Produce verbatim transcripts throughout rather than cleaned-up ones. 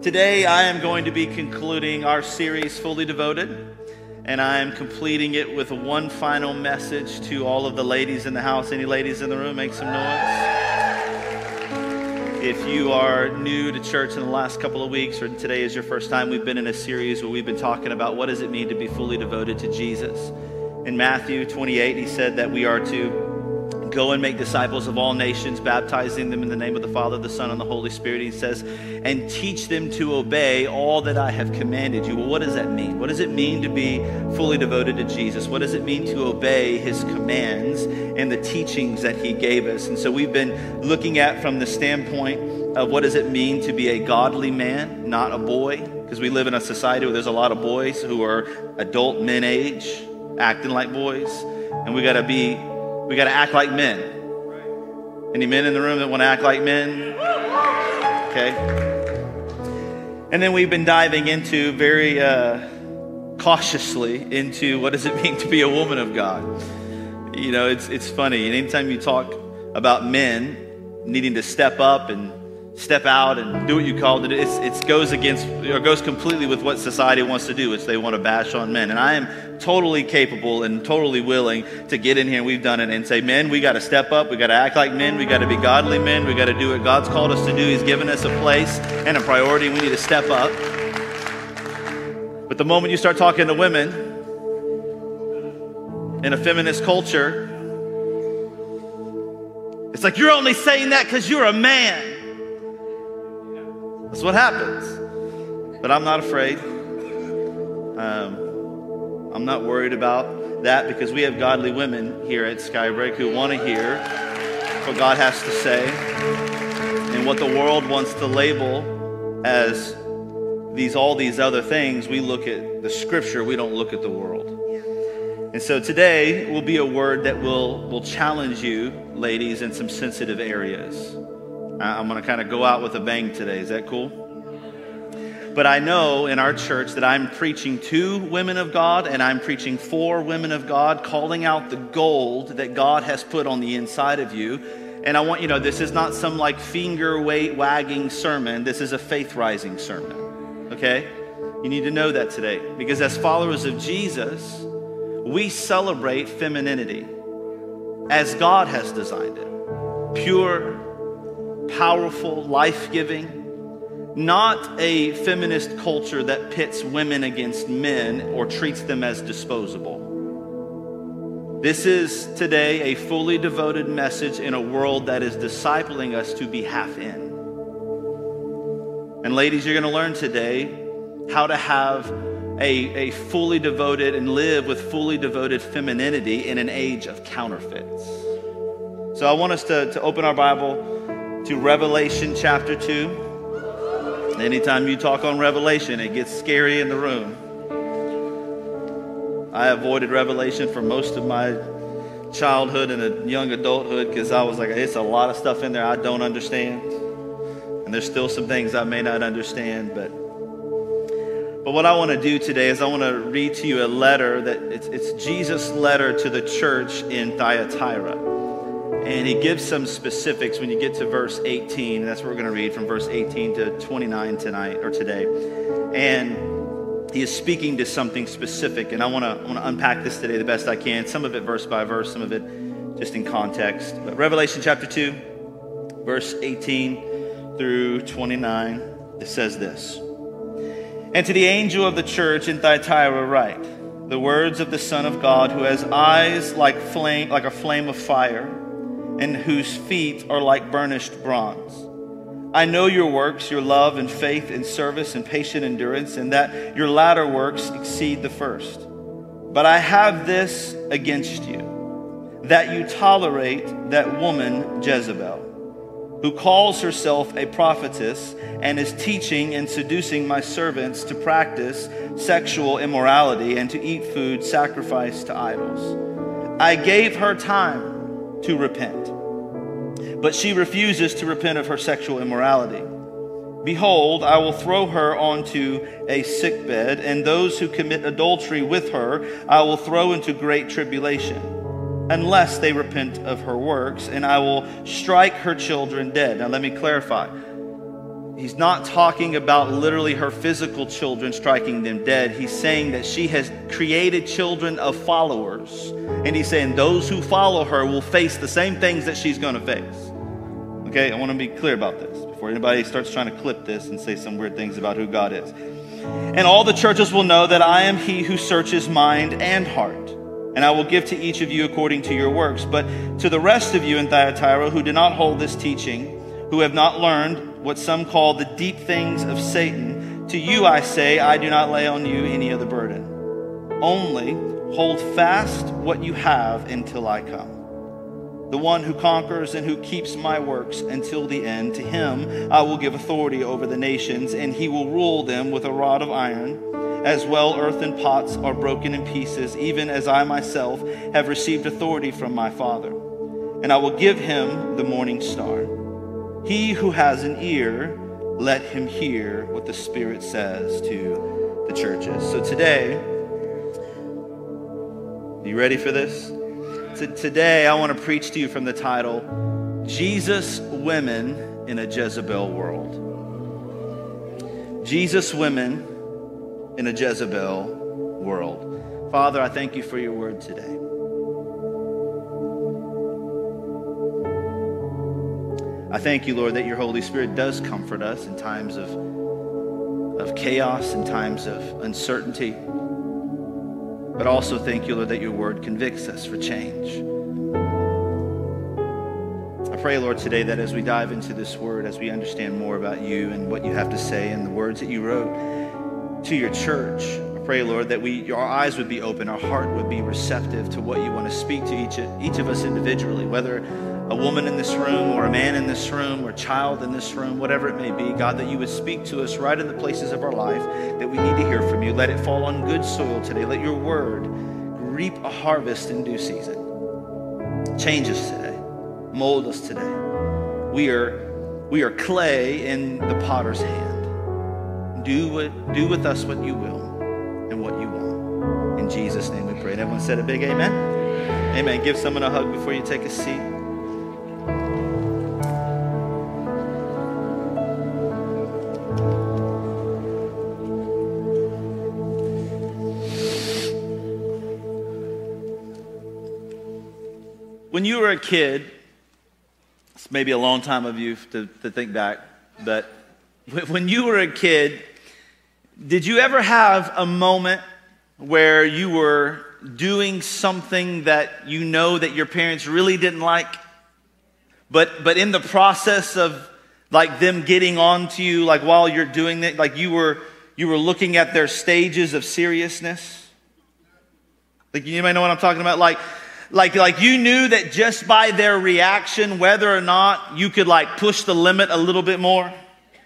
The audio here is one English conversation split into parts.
Today I am going to be concluding our series, Fully Devoted, and I am completing it with one final message to all of the ladies in the house. Any ladies in the room, make some noise. If you are new to church in the last couple of weeks, or today is your first time, we've been in a series where we've been talking about what does it mean to be fully devoted to Jesus. In Matthew twenty-eight, he said that we are to go and make disciples of all nations, baptizing them in the name of the Father, the Son, and the Holy Spirit. He says, and teach them to obey all that I have commanded you. Well, what does that mean? What does it mean to be fully devoted to Jesus? What does it mean to obey his commands and the teachings that he gave us? And so we've been looking at from the standpoint of what does it mean to be a godly man, not a boy? Because we live in a society where there's a lot of boys who are adult men age, acting like boys. And we got to be We got to act like men. Any men in the room that want to act like men? Okay. And then we've been diving into very uh, cautiously into what does it mean to be a woman of God. You know, it's it's funny. And anytime you talk about men needing to step up and step out and do what you call it, it's, it goes against or goes completely with what society wants to do, which they want to bash on men. And I am totally capable and totally willing to get in here, and we've done it, and say, men, we got to step up, we got to act like men, we got to be godly men, we got to do what God's called us to do. He's given us a place and a priority, and we need to step up. But the moment you start talking to women in a feminist culture, it's like, you're only saying that because you're a man. That's what happens. But I'm not afraid. Um, I'm not worried about that because we have godly women here at Skybreak who want to hear what God has to say. And what the world wants to label as these all these other things, we look at the scripture, we don't look at the world. And so today will be a word that will, will challenge you, ladies, in some sensitive areas. I'm going to kind of go out with a bang today. Is that cool? But I know in our church that I'm preaching to women of God and I'm preaching for women of God, calling out the gold that God has put on the inside of you. And I want you to know, this is not some like finger wagging sermon. This is a faith rising sermon. Okay? You need to know that today. Because as followers of Jesus, we celebrate femininity as God has designed it. Pure, powerful, life-giving, not a feminist culture that pits women against men or treats them as disposable. This is today a fully devoted message in a world that is discipling us to be half in. And ladies, you're going to learn today how to have a, a fully devoted and live with fully devoted femininity in an age of counterfeits. So I want us to, to open our Bible to Revelation chapter two. Anytime you talk on Revelation, it gets scary in the room. I avoided Revelation for most of my childhood and young adulthood because I was like, it's a lot of stuff in there I don't understand. And there's still some things I may not understand. But, but what I want to do today is I want to read to you a letter that it's, it's Jesus' letter to the church in Thyatira. And he gives some specifics when you get to verse eighteen. And that's what we're going to read from verse eighteen to twenty-nine tonight or today. And he is speaking to something specific. And I want to I want to unpack this today the best I can. Some of it verse by verse, some of it just in context. But Revelation chapter two, verse eighteen through twenty-nine, it says this. And to the angel of the church in Thyatira write, the words of the Son of God, who has eyes like flame, like a flame of fire, and whose feet are like burnished bronze. I know your works, your love and faith and service and patient endurance, and that your latter works exceed the first. But I have this against you, that you tolerate that woman Jezebel, who calls herself a prophetess and is teaching and seducing my servants to practice sexual immorality and to eat food sacrificed to idols. I gave her time to repent, but she refuses to repent of her sexual immorality. Behold, I will throw her onto a sickbed, and those who commit adultery with her I will throw into great tribulation, unless they repent of her works, and I will strike her children dead. Now let me clarify. he's not talking about literally her physical children striking them dead. He's saying that she has created children of followers. And he's saying those who follow her will face the same things that she's going to face. Okay, I want to be clear about this before anybody starts trying to clip this and say some weird things about who God is. And all the churches will know that I am he who searches mind and heart. And I will give to each of you according to your works. But to the rest of you in Thyatira who do not hold this teaching, who have not learned what some call the deep things of Satan, to you I say, I do not lay on you any other burden. Only hold fast what you have until I come. The one who conquers and who keeps my works until the end, to him I will give authority over the nations, and he will rule them with a rod of iron. As well, earthen pots are broken in pieces, even as I myself have received authority from my Father. And I will give him the morning star. He who has an ear, let him hear what the Spirit says to the churches. So today, you ready for this? So today, I want to preach to you from the title, Jesus Women in a Jezebel World. Jesus Women in a Jezebel world. Father, I thank you for your word today. I thank you, Lord, that your Holy Spirit does comfort us in times of, of chaos, in times of uncertainty. But also thank you, Lord, that your word convicts us for change. I pray, Lord, today that as we dive into this word, as we understand more about you and what you have to say and the words that you wrote to your church, I pray, Lord, that we, our eyes would be open, our heart would be receptive to what you want to speak to each, each of us individually, whether a woman in this room or a man in this room or a child in this room, whatever it may be. God, that you would speak to us right in the places of our life that we need to hear from you. Let it fall on good soil today. Let your word reap a harvest in due season. Change us today. Mold us today. We are, we are clay in the potter's hand. Do what, do with us what you will and what you want. In Jesus' name we pray. And everyone said a big amen? Amen. Give someone a hug before you take a seat. When you were a kid, it's maybe a long time of you to, to think back, but when you were a kid, did you ever have a moment where you were doing something that you know that your parents really didn't like, but but in the process of like them getting on to you, like while you're doing it, like you were you were looking at their stages of seriousness? Like, you might know what I'm talking about? Like Like, like you knew that just by their reaction, whether or not you could like push the limit a little bit more.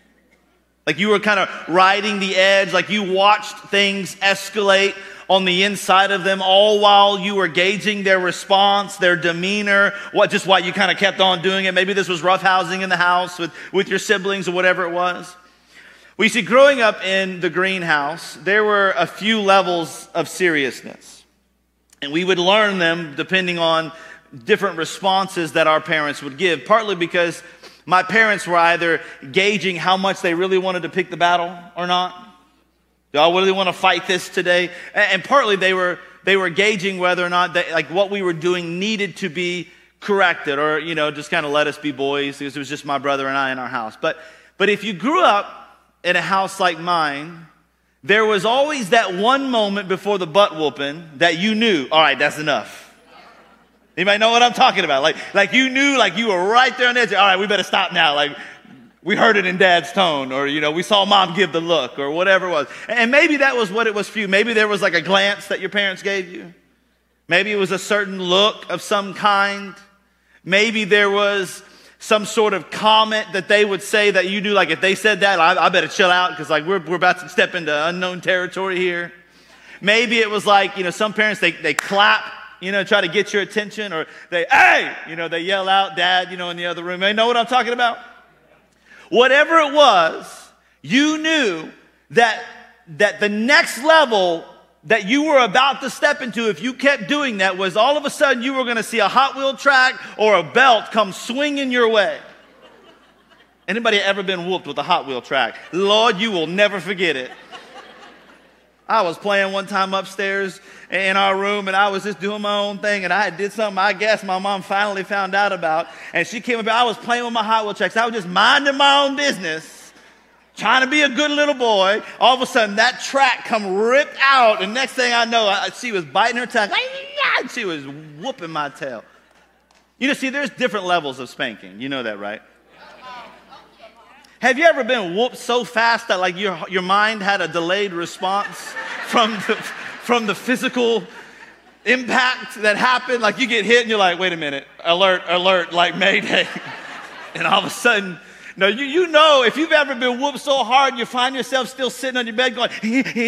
Like you were kind of riding the edge, like you watched things escalate on the inside of them, all while you were gauging their response, their demeanor, what just why you kind of kept on doing it. Maybe this was roughhousing in the house with, with your siblings or whatever it was. We see, growing up in the greenhouse, there were a few levels of seriousness. And we would learn them depending on different responses that our parents would give, partly because my parents were either gauging how much they really wanted to pick the battle or not. Do I really want to fight this today? And partly they were they were gauging whether or not they, like what we were doing needed to be corrected, or you know just kind of let us be boys because it was just my brother and I in our house. But but if you grew up in a house like mine, there was always that one moment before the butt whooping that you knew, all right, that's enough. You might know what I'm talking about. Like, like you knew, like you were right there on the edge. All right, we better stop now. Like, we heard it in Dad's tone, or, you know, we saw Mom give the look, or whatever it was. And maybe that was what it was for you. Maybe there was like a glance that your parents gave you. Maybe it was a certain look of some kind. Maybe there was some sort of comment that they would say that you knew, like if they said that, I, I better chill out because like we're, we're about to step into unknown territory here. Maybe it was like, you know, some parents, they, they clap, you know, try to get your attention, or they, hey, you know, they yell out, Dad, you know, in the other room. You know what I'm talking about? Whatever it was, you knew that, that the next level that you were about to step into, if you kept doing that, was all of a sudden you were going to see a Hot Wheel track or a belt come swinging your way. Anybody ever been whooped with a Hot Wheel track? Lord, you will never forget it. I was playing one time upstairs in our room, and I was just doing my own thing, and I did something I guess my mom finally found out about, and she came up. I was playing with my Hot Wheel tracks. I was just minding my own business, trying to be a good little boy. All of a sudden, that track come ripped out, and next thing I know, I, she was biting her tongue. And she was whooping my tail. You know, see, there's different levels of spanking. You know that, right? Have you ever been whooped so fast that like your your mind had a delayed response from the, from the physical impact that happened? Like you get hit and you're like, wait a minute, alert, alert, like Mayday. And all of a sudden, no, you you know if you've ever been whooped so hard, you find yourself still sitting on your bed going, like,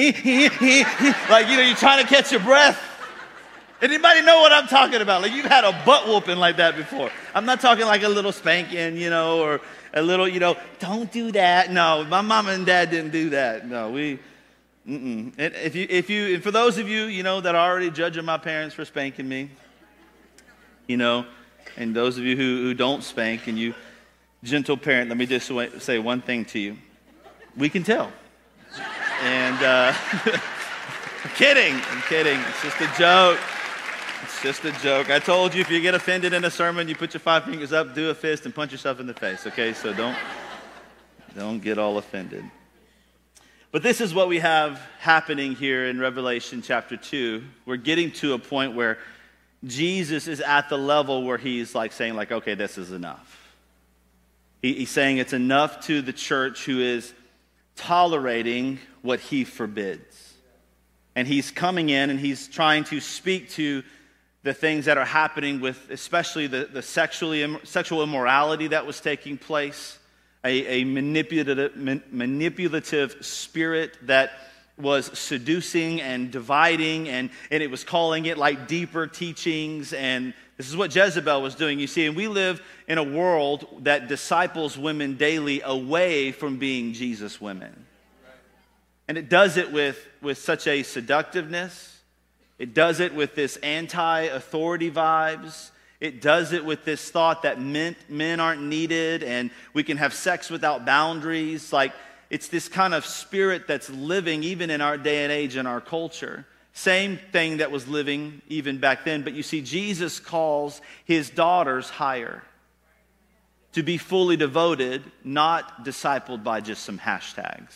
you know, you're trying to catch your breath. Anybody know what I'm talking about? Like you've had a butt whooping like that before. I'm not talking like a little spanking, you know, or a little, you know, don't do that. No, my mom and dad didn't do that. No, we, mm-mm. And if you, if you, and for those of you, you know, that are already judging my parents for spanking me, you know, and those of you who, who don't spank and you gentle parent, let me just say one thing to you. We can tell. And, uh, I'm kidding. I'm kidding. It's just a joke. It's just a joke. I told you if you get offended in a sermon, you put your five fingers up, do a fist, and punch yourself in the face, okay? So don't, don't get all offended. But this is what we have happening here in Revelation chapter two. We're getting to a point where Jesus is at the level where he's like saying like, okay, this is enough. He, he's saying it's enough to the church who is tolerating what he forbids. And he's coming in and he's trying to speak to the things that are happening with especially the, the sexually, sexual immorality that was taking place, a, a manipulative, manipulative spirit that was seducing and dividing, and, and it was calling it like deeper teachings, and this is what Jezebel was doing, you see. And we live in a world that disciples women daily away from being Jesus women. And it does it with, with such a seductiveness. It does it with this anti-authority vibes. It does it with this thought that men, men aren't needed and we can have sex without boundaries. Like, it's this kind of spirit that's living even in our day and age in our culture. Same thing that was living even back then. But you see, Jesus calls his daughters higher. To be fully devoted, not discipled by just some hashtags.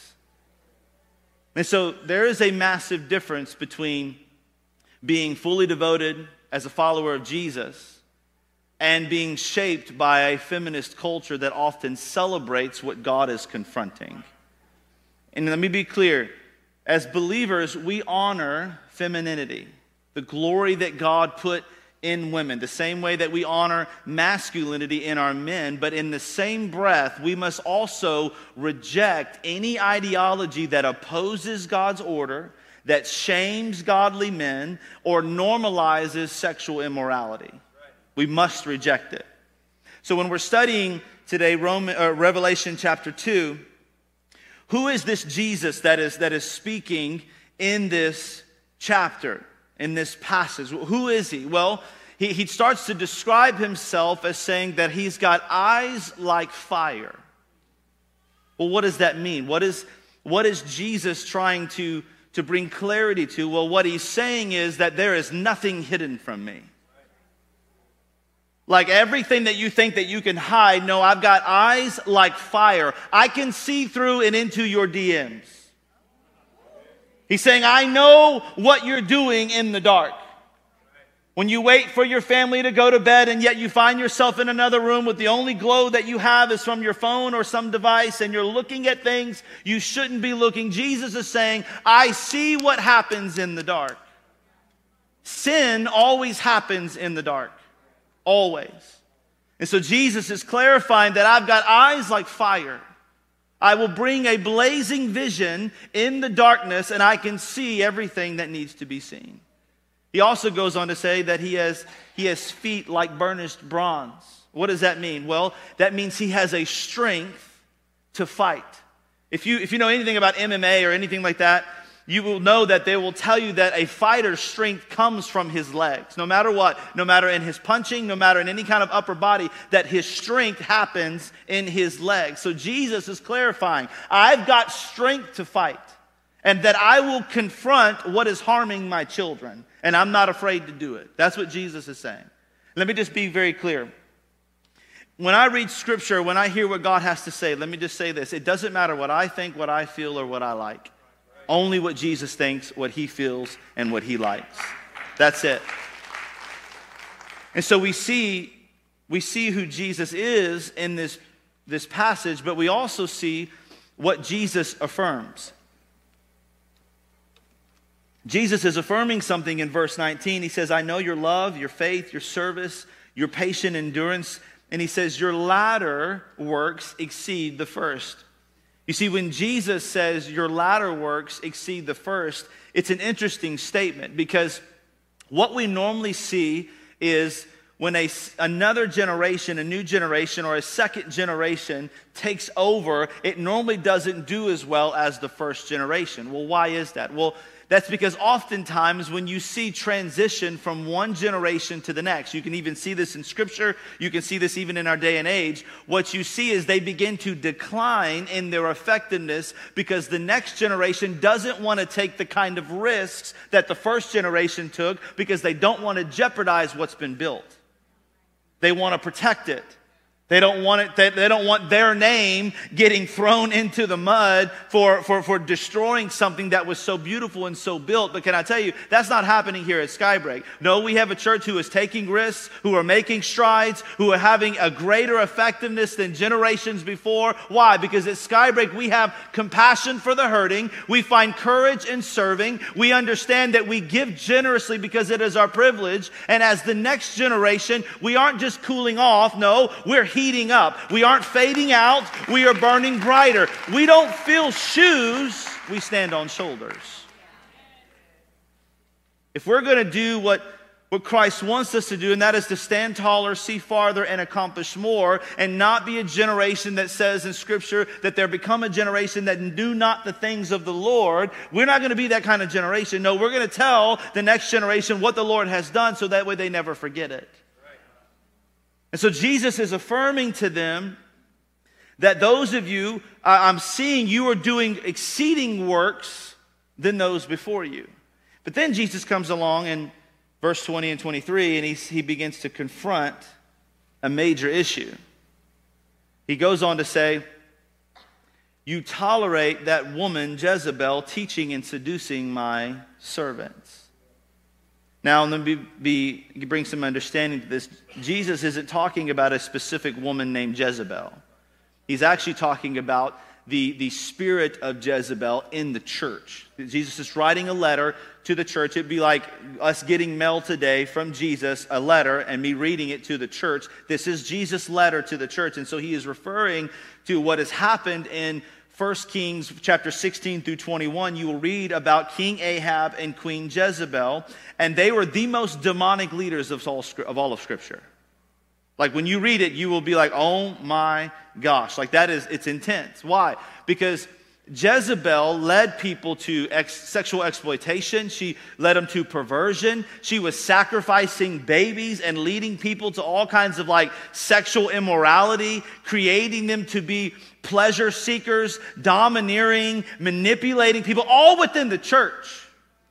And so there is a massive difference between being fully devoted as a follower of Jesus and being shaped by a feminist culture that often celebrates what God is confronting. And let me be clear, as believers, we honor femininity, the glory that God put in women, the same way that we honor masculinity in our men, but in the same breath, we must also reject any ideology that opposes God's order, that shames godly men, or normalizes sexual immorality. Right. We must reject it. So when we're studying today Roman, uh, Revelation chapter two, who is this Jesus that is, that is speaking in this chapter, in this passage? Who is he? Well, he, he starts to describe himself as saying that he's got eyes like fire. Well, what does that mean? What is, what is Jesus trying to to bring clarity to? Well, what he's saying is that there is nothing hidden from me. Like everything that you think that you can hide, no, I've got eyes like fire. I can see through and into your D Ms. He's saying, I know what you're doing in the dark. When you wait for your family to go to bed and yet you find yourself in another room with the only glow that you have is from your phone or some device and you're looking at things you shouldn't be looking. Jesus is saying, I see what happens in the dark. Sin always happens in the dark. Always. And so Jesus is clarifying that I've got eyes like fire. I will bring a blazing vision in the darkness and I can see everything that needs to be seen. He also goes on to say that he has, he has feet like burnished bronze. What does that mean? Well, that means he has a strength to fight. If you, if you know anything about M M A or anything like that, you will know that they will tell you that a fighter's strength comes from his legs. No matter what, no matter in his punching, no matter in any kind of upper body, that his strength happens in his legs. So Jesus is clarifying, I've got strength to fight, and that I will confront what is harming my children, and I'm not afraid to do it. That's what Jesus is saying. Let me just be very clear. When I read Scripture, when I hear what God has to say, let me just say this. It doesn't matter what I think, what I feel, or what I like. Only what Jesus thinks, what he feels, and what he likes. That's it. And so we see, we see who Jesus is in this, this passage, but we also see what Jesus affirms. Jesus is affirming something in verse nineteen. He says, I know your love, your faith, your service, your patient endurance. And he says, your latter works exceed the first. You see, when Jesus says your latter works exceed the first, it's an interesting statement, because what we normally see is when a, another generation, a new generation, or a second generation takes over, it normally doesn't do as well as the first generation. Well, why is that? Well, that's because oftentimes when you see transition from one generation to the next, you can even see this in Scripture, you can see this even in our day and age, what you see is they begin to decline in their effectiveness because the next generation doesn't want to take the kind of risks that the first generation took, because they don't want to jeopardize what's been built. They want to protect it. They don't want it, they, they don't want their name getting thrown into the mud for, for, for destroying something that was so beautiful and so built. But can I tell you, that's not happening here at Skybreak. No, we have a church who is taking risks, who are making strides, who are having a greater effectiveness than generations before. Why? Because at Skybreak we have compassion for the hurting. We find courage in serving. We understand that we give generously because it is our privilege. And as the next generation, we aren't just cooling off. No, we're heating up. We aren't fading out. We are burning brighter. We don't fill shoes. We stand on shoulders. If we're going to do what, what Christ wants us to do, and that is to stand taller, see farther, and accomplish more, and not be a generation that says in Scripture that there become a generation that do not the things of the Lord, we're not going to be that kind of generation. No, we're going to tell the next generation what the Lord has done, so that way they never forget it. And so Jesus is affirming to them that those of you, uh, I'm seeing you are doing exceeding works than those before you. But then Jesus comes along in verse twenty and twenty-three, and he, he begins to confront a major issue. He goes on to say, you tolerate that woman Jezebel teaching and seducing my servants. Now, let me be, bring some understanding to this. Jesus isn't talking about a specific woman named Jezebel. He's actually talking about the, the spirit of Jezebel in the church. Jesus is writing a letter to the church. It'd be like us getting mail today from Jesus, a letter, and me reading it to the church. This is Jesus' letter to the church. And so he is referring to what has happened in First Kings chapter sixteen through twenty-one. You will read about King Ahab and Queen Jezebel, and they were the most demonic leaders of all, of all of Scripture. Like when you read it, you will be like, oh my gosh, like that is, it's intense. Why? Because Jezebel led people to ex- sexual exploitation. She led them to perversion. She was sacrificing babies and leading people to all kinds of like sexual immorality, creating them to be pleasure seekers, domineering, manipulating people, all within the church.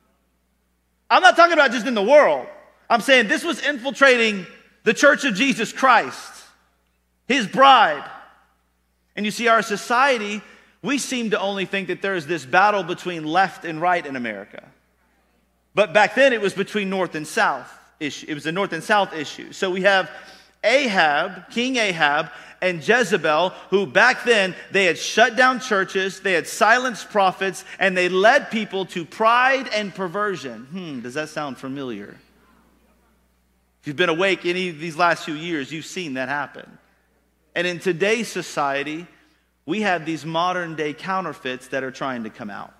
I'm not talking about just in the world. I'm saying this was infiltrating the church of Jesus Christ, his bride. And you see, our society, we seem to only think that there is this battle between left and right in America. But back then it was between north and south issue. It was a north and south issue. So we have Ahab, King Ahab, and Jezebel, who back then they had shut down churches, they had silenced prophets, and they led people to pride and perversion. Hmm, does that sound familiar? If you've been awake any of these last few years, you've seen that happen. And in today's society, we have these modern day counterfeits that are trying to come out.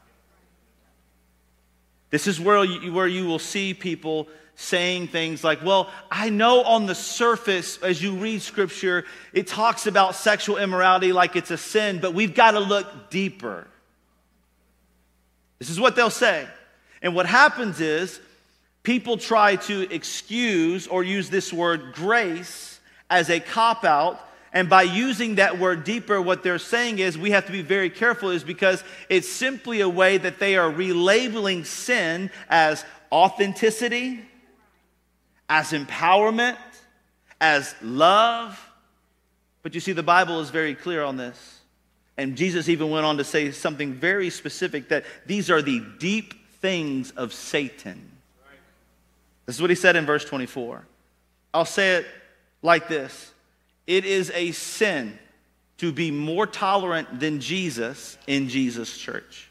This is where you, where you will see people saying things like, well, I know on the surface, as you read Scripture, it talks about sexual immorality like it's a sin, but we've got to look deeper. This is what they'll say. And what happens is people try to excuse or use this word grace as a cop-out. And by using that word deeper, what they're saying is we have to be very careful is because it's simply a way that they are relabeling sin as authenticity, as empowerment, as love. But you see, the Bible is very clear on this. And Jesus even went on to say something very specific, that these are the deep things of Satan. This is what he said in verse twenty-four. I'll say it like this. It is a sin to be more tolerant than Jesus in Jesus' church.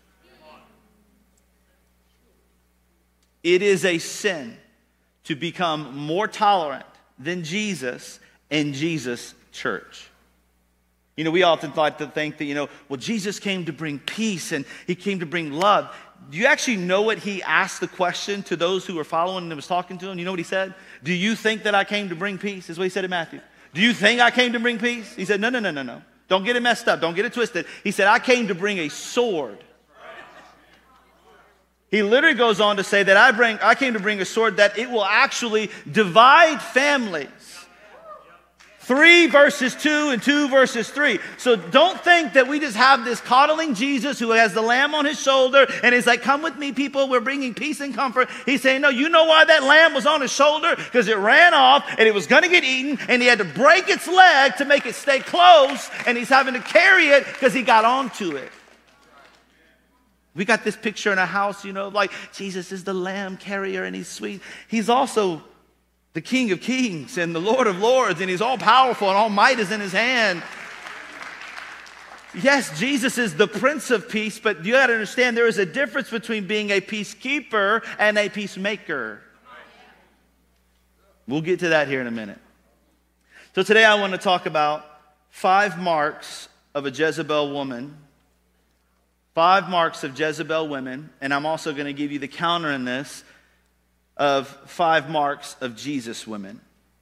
It is a sin to become more tolerant than Jesus in Jesus' church. You know, we often like to think that, you know, well, Jesus came to bring peace and he came to bring love. Do you actually know what he asked the question to those who were following and was talking to him? You know what he said? Do you think that I came to bring peace? Is what he said in Matthew. Do you think I came to bring peace? He said, no, no, no, no, no. Don't get it messed up. Don't get it twisted. He said, I came to bring a sword. He literally goes on to say that I bring, I came to bring a sword that it will actually divide families. Three verses two and two verses three. So don't think that we just have this coddling Jesus who has the lamb on his shoulder and he's like, come with me, people, we're bringing peace and comfort. He's saying, no, you know why that lamb was on his shoulder? Because it ran off and it was going to get eaten and he had to break its leg to make it stay close, and he's having to carry it because he got onto it. We got this picture in a house, you know, like Jesus is the lamb carrier and he's sweet. He's also the King of Kings and the Lord of Lords, and he's all powerful and all might is in his hand. Yes, Jesus is the Prince of Peace, but you got to understand there is a difference between being a peacekeeper and a peacemaker. We'll get to that here in a minute. So today I want to talk about five marks of a Jezebel woman. Five marks of Jezebel women, and I'm also going to give you the counter in this of five marks of Jesus women.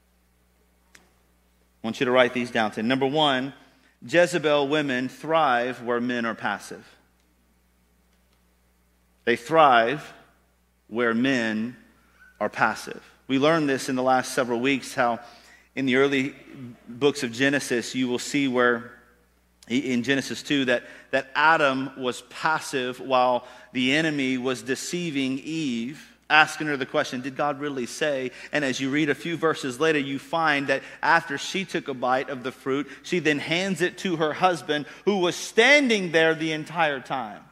I want you to write these down. Number one, Jezebel women thrive where men are passive. They thrive where men are passive. We learned this in the last several weeks, how in the early books of Genesis, you will see where in Genesis two that, that Adam was passive while the enemy was deceiving Eve, asking her the question, did God really say? And as you read a few verses later, you find that after she took a bite of the fruit, she then hands it to her husband, who was standing there the entire time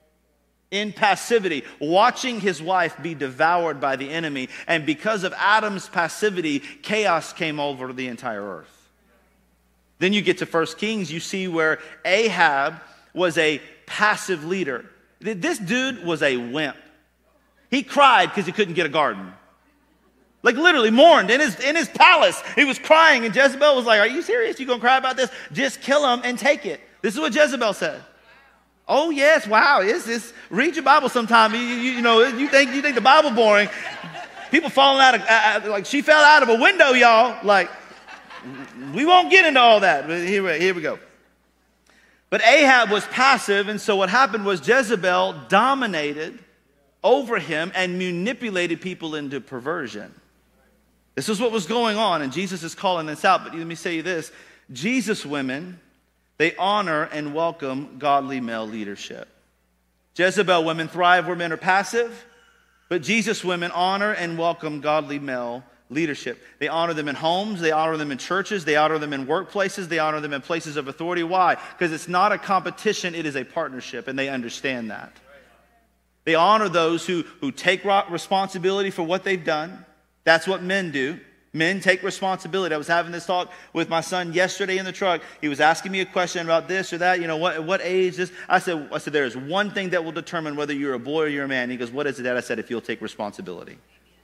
in passivity, watching his wife be devoured by the enemy. And because of Adam's passivity, chaos came over the entire earth. Then you get to First Kings, you see where Ahab was a passive leader. This dude was a wimp. He cried because he couldn't get a garden. Like literally mourned in his, in his palace. He was crying, and Jezebel was like, are you serious? You gonna cry about this? Just kill him and take it. This is what Jezebel said. Oh yes, wow. It's this. Read your Bible sometime. You, you, you know, you think you think the Bible boring. People falling out of, uh, like she fell out of a window, y'all. Like, we won't get into all that. But here, here we go. But Ahab was passive, and so what happened was Jezebel dominated over him and manipulated people into perversion. This is what was going on, and Jesus is calling this out. But let me say this. Jesus women, they honor and welcome godly male leadership. Jezebel women thrive where men are passive, but Jesus women honor and welcome godly male leadership. They honor them in homes, they honor them in churches, they honor them in workplaces, they honor them in places of authority. Why? Because it's not a competition, it is a partnership, and they understand that. They honor those who, who take responsibility for what they've done. That's what men do. Men take responsibility. I was having this talk with my son yesterday in the truck. He was asking me a question about this or that. You know, what what age this? I said, I said, there is one thing that will determine whether you're a boy or you're a man. He goes, what is it, Dad? I said, if you'll take responsibility.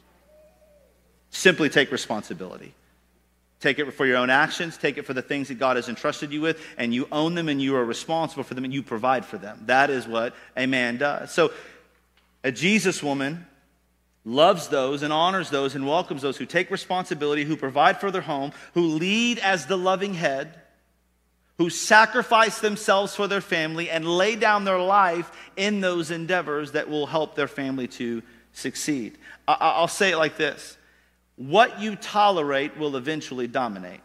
Simply take responsibility. Take it for your own actions. Take it for the things that God has entrusted you with, and you own them, and you are responsible for them, and you provide for them. That is what a man does. So a Jesus woman loves those and honors those and welcomes those who take responsibility, who provide for their home, who lead as the loving head, who sacrifice themselves for their family and lay down their life in those endeavors that will help their family to succeed. I- I'll say it like this. What you tolerate will eventually dominate.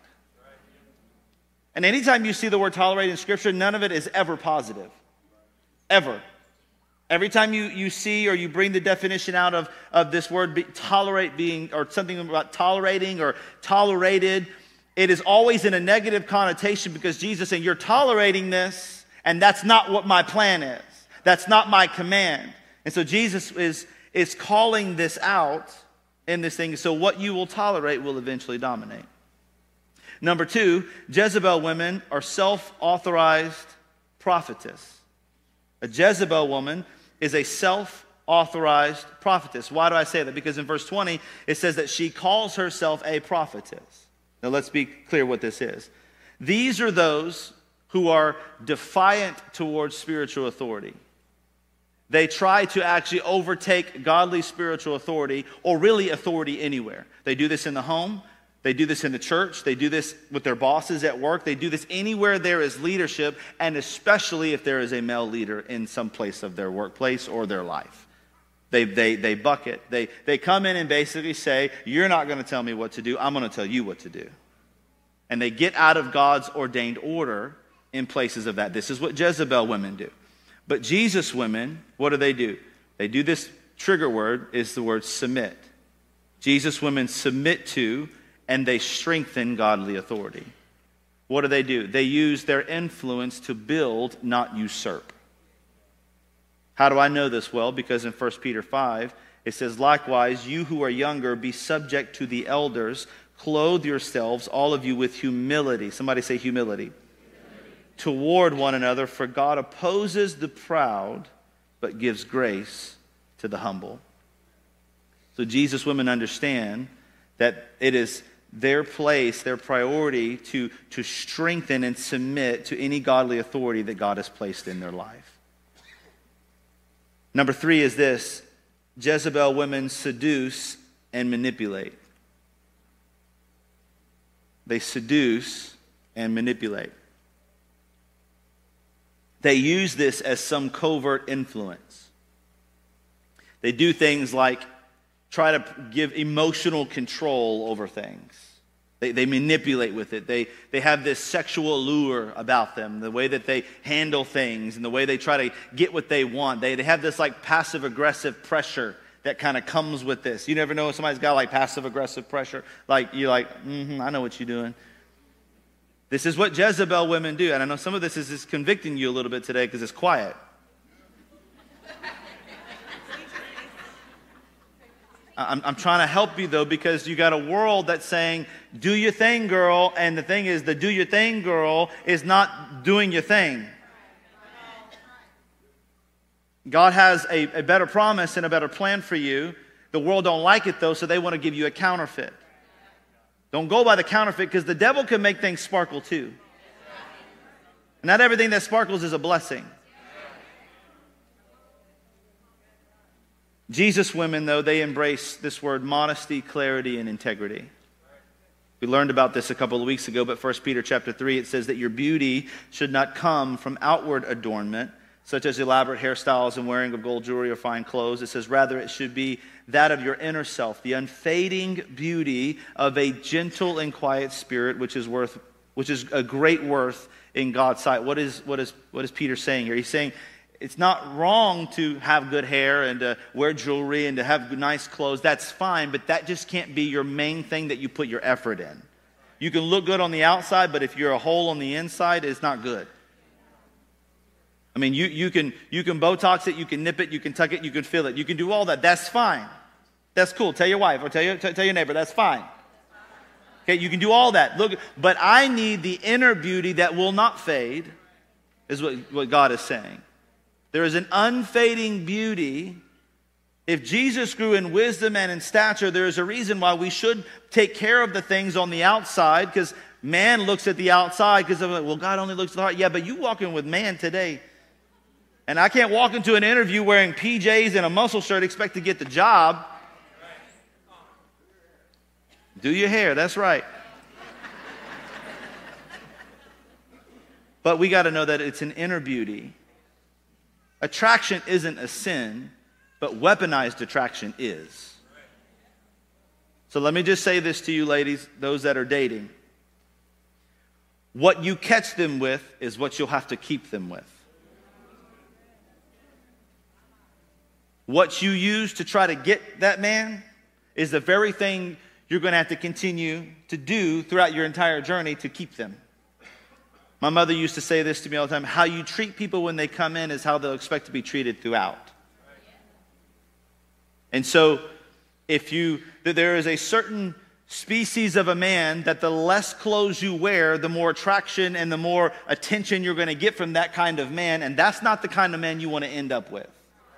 And anytime you see the word tolerate in Scripture, none of it is ever positive. Ever. Every time you, you see or you bring the definition out of, of this word be, tolerate being, or something about tolerating or tolerated, it is always in a negative connotation because Jesus is saying, you're tolerating this, and that's not what my plan is. That's not my command. And so Jesus is, is calling this out in this thing. So what you will tolerate will eventually dominate. Number two, Jezebel women are self-authorized prophetess. A Jezebel woman is a self-authorized prophetess. Why do I say that? Because in verse twenty, it says that she calls herself a prophetess. Now let's be clear what this is. These are those who are defiant towards spiritual authority. They try to actually overtake godly spiritual authority, or really authority anywhere. They do this in the home. They do this in the church. They do this with their bosses at work. They do this anywhere there is leadership, and especially if there is a male leader in some place of their workplace or their life. They, they, they bucket. They, they come in and basically say, you're not going to tell me what to do. I'm going to tell you what to do. And they get out of God's ordained order in places of that. This is what Jezebel women do. But Jesus women, what do they do? They do this trigger word is the word submit. Jesus women submit to and they strengthen godly authority. What do they do? They use their influence to build, not usurp. How do I know this? Well, because in First Peter five, it says, likewise, you who are younger, be subject to the elders. Clothe yourselves, all of you, with humility. Somebody say humility. Toward one another, for God opposes the proud, but gives grace to the humble. So Jesus women understand that it is their place, their priority to, to strengthen and submit to any godly authority that God has placed in their life. Number three is this: Jezebel women seduce and manipulate. They seduce and manipulate. They use this as some covert influence. They do things like try to give emotional control over things. They, they manipulate with it. They, they have this sexual allure about them, the way that they handle things and the way they try to get what they want. They, they have this like passive-aggressive pressure that kind of comes with this. You never know if somebody's got like passive-aggressive pressure. Like you're like, mm-hmm, I know what you're doing. This is what Jezebel women do. And I know some of this is, is convicting you a little bit today because it's quiet. I'm, I'm trying to help you, though, because you got a world that's saying, do your thing, girl. And the thing is, the do your thing, girl, is not doing your thing. God has a, a better promise and a better plan for you. The world don't like it, though, so they want to give you a counterfeit. Don't go by the counterfeit, because the devil can make things sparkle, too. Not everything that sparkles is a blessing. Jesus women, though, they embrace this word modesty, clarity, and integrity. We learned about this a couple of weeks ago, but First Peter chapter three, it says that your beauty should not come from outward adornment, such as elaborate hairstyles and wearing of gold jewelry or fine clothes. It says, rather, it should be that of your inner self, the unfading beauty of a gentle and quiet spirit, which is worth, which is a great worth in God's sight. What is, what is, what is Peter saying here? He's saying, it's not wrong to have good hair and to wear jewelry and to have nice clothes. That's fine, but that just can't be your main thing that you put your effort in. You can look good on the outside, but if you're a hole on the inside, it's not good. I mean, you, you can you can Botox it, you can nip it, you can tuck it, you can fill it. You can do all that. That's fine. That's cool. Tell your wife or tell your, tell your neighbor, that's fine. Okay, you can do all that. Look, but I need the inner beauty that will not fade, is what, what God is saying. There is an unfading beauty. If Jesus grew in wisdom and in stature, there is a reason why we should take care of the things on the outside, because man looks at the outside because of like, well, God only looks at the heart. Yeah, but you walking with man today. And I can't walk into an interview wearing P Js and a muscle shirt, expect to get the job. Do your hair, that's right. but we got to know that it's an inner beauty. Attraction isn't a sin, but weaponized attraction is. So let me just say this to you ladies, those that are dating. What you catch them with is what you'll have to keep them with. What you use to try to get that man is the very thing you're going to have to continue to do throughout your entire journey to keep them. My mother used to say this to me all the time: how you treat people when they come in is how they'll expect to be treated throughout. And so if you, there is a certain species of a man that the less clothes you wear, the more attraction and the more attention you're going to get from that kind of man. And that's not the kind of man you want to end up with.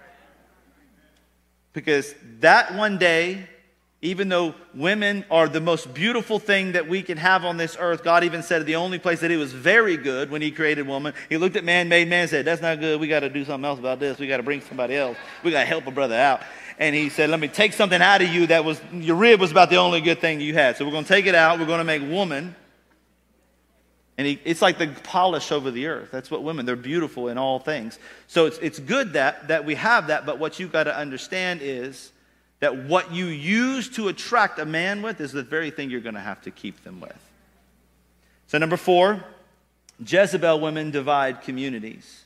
Because that one day, even though women are the most beautiful thing that we can have on this earth, God even said the only place that He was very good when He created woman, He looked at man, made man, and said, that's not good. We got to do something else about this. We got to bring somebody else. We got to help a brother out. And He said, let me take something out of you that was, your rib was about the only good thing you had. So we're going to take it out. We're going to make woman. And he, it's like the polish over the earth. That's what women, they're beautiful in all things. So it's, it's good that, that we have that, but what you've got to understand is that what you use to attract a man with is the very thing you're going to have to keep them with. So number four, Jezebel women divide communities.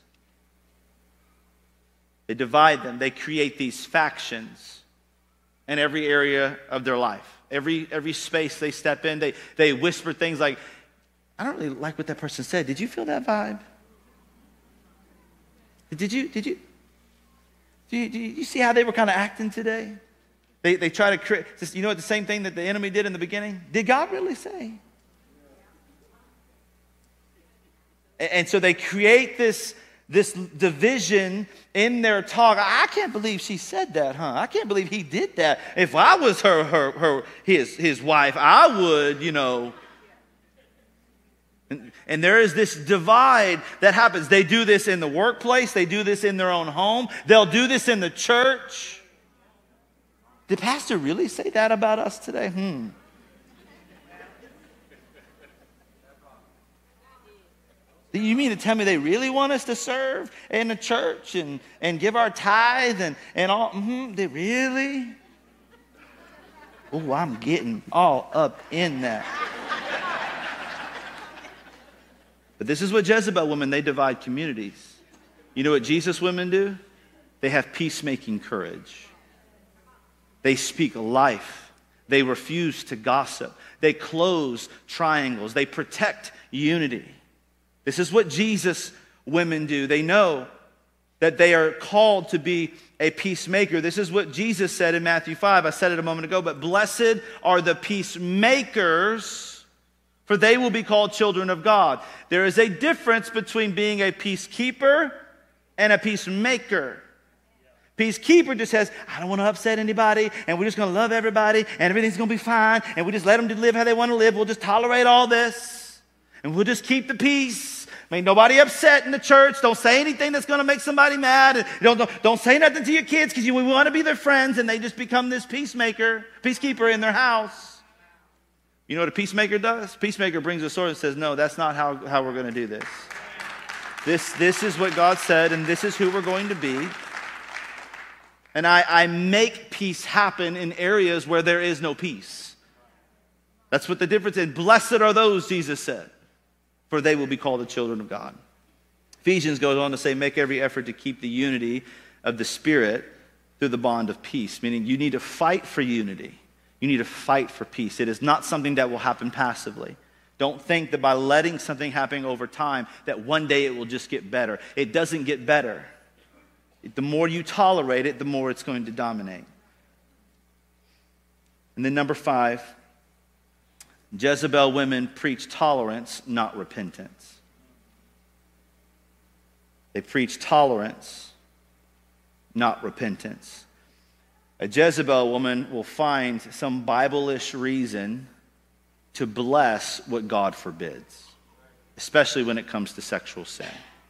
They divide them. They create these factions in every area of their life. Every, every space they step in, they, they whisper things like, I don't really like what that person said. Did you feel that vibe? Did you, did you, did you, did you see how they were kind of acting today? They, they try to create, you know what, the same thing that the enemy did in the beginning? Did God really say? And, and so they create this, this division in their talk. I can't believe she said that, huh? I can't believe he did that. If I was her, her, her, his, his wife, I would, you know. And, and there is this divide that happens. They do this in the workplace. They do this in their own home. They'll do this in the church. Did Pastor really say that about us today? Hmm. You mean to tell me they really want us to serve in the church and, and give our tithe and, and all? Mm-hmm. They really? Oh, I'm getting all up in that. But this is what Jezebel women, they divide communities. You know what Jesus women do? They have peacemaking courage. They speak life. They refuse to gossip. They close triangles. They protect unity. This is what Jesus women do. They know that they are called to be a peacemaker. This is what Jesus said in Matthew five. I said it a moment ago, but blessed are the peacemakers, for they will be called children of God. There is a difference between being a peacekeeper and a peacemaker. Peacekeeper just says, I don't want to upset anybody, and we're just going to love everybody, and everything's going to be fine, and we just let them live how they want to live. We'll just tolerate all this, and we'll just keep the peace. Make nobody upset in the church. Don't say anything that's going to make somebody mad. And don't, don't, don't say nothing to your kids because you we want to be their friends, and they just become this peacemaker, peacekeeper in their house. You know what a peacemaker does? Peacemaker brings a sword and says, no, that's not how, how we're going to do this. This, this is what God said, and this is who we're going to be. And I, I make peace happen in areas where there is no peace. That's what the difference is. Blessed are those, Jesus said, for they will be called the children of God. Ephesians goes on to say, make every effort to keep the unity of the Spirit through the bond of peace. Meaning you need to fight for unity. You need to fight for peace. It is not something that will happen passively. Don't think that by letting something happen over time that one day it will just get better. It doesn't get better. The more you tolerate it, the more it's going to dominate. And then number five, Jezebel women preach tolerance, not repentance. They preach tolerance, not repentance. A Jezebel woman will find some Bible-ish reason to bless what God forbids, especially when it comes to sexual sin.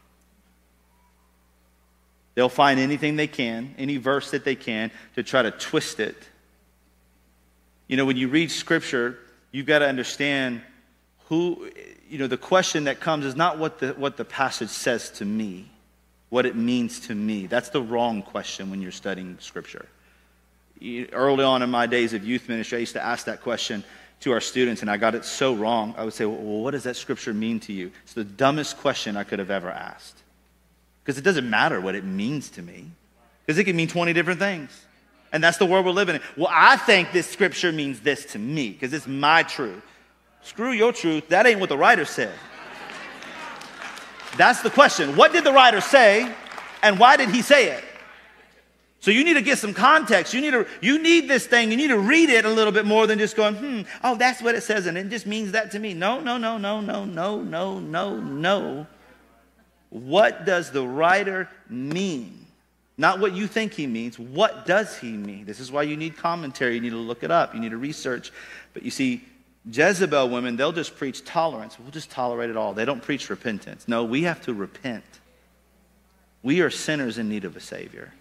They'll find anything they can, any verse that they can, to try to twist it. You know, when you read Scripture, you've got to understand who, you know, the question that comes is not what the, what the passage says to me, what it means to me. That's the wrong question when you're studying Scripture. Early on in my days of youth ministry, I used to ask that question to our students, and I got it so wrong. I would say, well, what does that Scripture mean to you? It's the dumbest question I could have ever asked. Because it doesn't matter what it means to me. Because it can mean twenty different things. And that's the world we're living in. Well, I think this Scripture means this to me, because it's my truth. Screw your truth. That ain't what the writer said. That's the question. What did the writer say, and why did he say it? So you need to get some context. You need to, you need this thing. You need to read it a little bit more than just going, hmm, oh, that's what it says, and it just means that to me. No, no, no, no, no, no, no, no, no. What does the writer mean? Not what you think he means. What does he mean? This is why you need commentary. You need to look it up. You need to research. But you see, Jezebel women, they'll just preach tolerance. We'll just tolerate it all. They don't preach repentance. No, we have to repent. We are sinners in need of a Savior.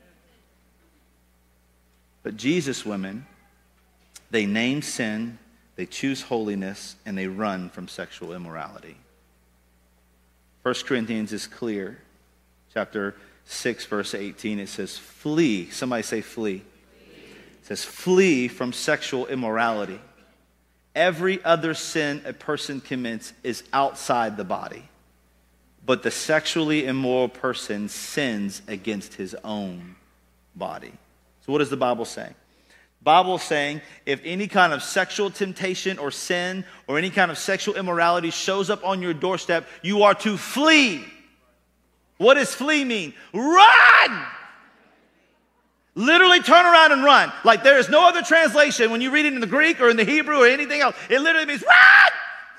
But Jesus women, they name sin, they choose holiness, and they run from sexual immorality. First Corinthians is clear. Chapter six, verse eighteen, it says, flee. Somebody say flee. Flee. It says, flee from sexual immorality. Every other sin a person commits is outside the body. But the sexually immoral person sins against his own body. So what does the Bible say? The Bible is saying if any kind of sexual temptation or sin or any kind of sexual immorality shows up on your doorstep, you are to flee. What does flee mean? Run! Literally turn around and run. Like there is no other translation when you read it in the Greek or in the Hebrew or anything else. It literally means run!